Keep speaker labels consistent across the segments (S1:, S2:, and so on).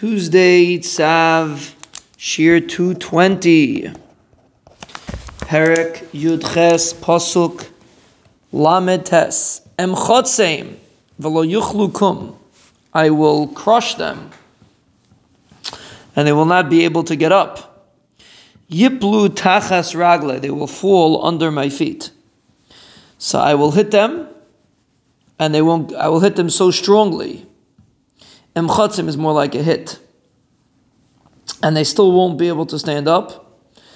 S1: Tuesday, Tzav, Shir 220. Perek Yudches Pasuk Lamed Tes. Emchotzeim v'lo yuchlu kum. I will crush them, and they will not be able to get up. Yiplu tachas ragle. They will fall under my feet. So I will hit them, and they won't. I will hit them so strongly. Emchotzim is more like a hit, and they still won't be able to stand up.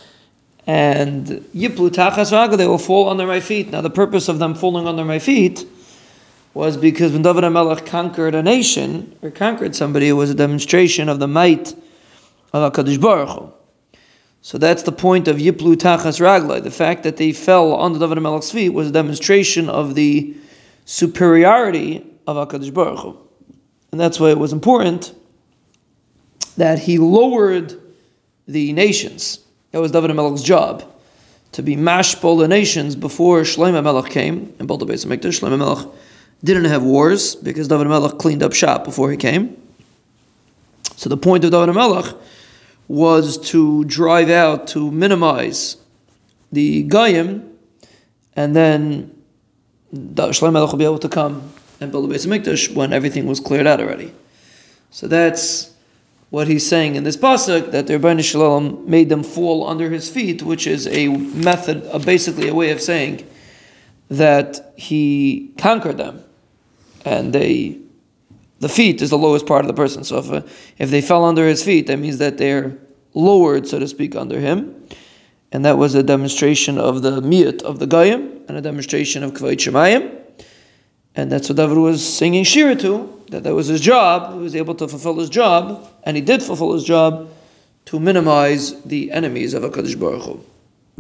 S1: And yiplu tachas ragle, they will fall under my feet. Now, the purpose of them falling under my feet was because when David HaMelech conquered a nation or conquered somebody, it was a demonstration of the might of HaKadosh Baruch Hu. So that's the point of yiplu tachas ragle. The fact that they fell under David HaMelech's feet was a demonstration of the superiority of HaKadosh Baruch Hu. And that's why it was important that he lowered the nations. That was David HaMelech's job, to be mashpol the nations before Shlomo HaMelech came and built the Beis HaMikdash. Shlomo HaMelech didn't have wars because David HaMelech cleaned up shop before he came. So the point of David HaMelech was to drive out, to minimize the Goyim, and then Shlomo HaMelech will be able to come and build the Beis HaMikdash when everything was cleared out already. So that's what he's saying in this pasuk, that the Rebbeinu Shalom made them fall under his feet, which is a method, basically a way of saying that he conquered them, and the feet is the lowest part of the person. So if they fell under his feet, that means that they're lowered, so to speak, under him. And that was a demonstration of the miyut of the Goyim, and a demonstration of Kvayit Shemayim. And that's what David was singing Shira to, that was his job. He was able to fulfill his job, and he did fulfill his job, to minimize the enemies of HaKadosh Baruch Hu.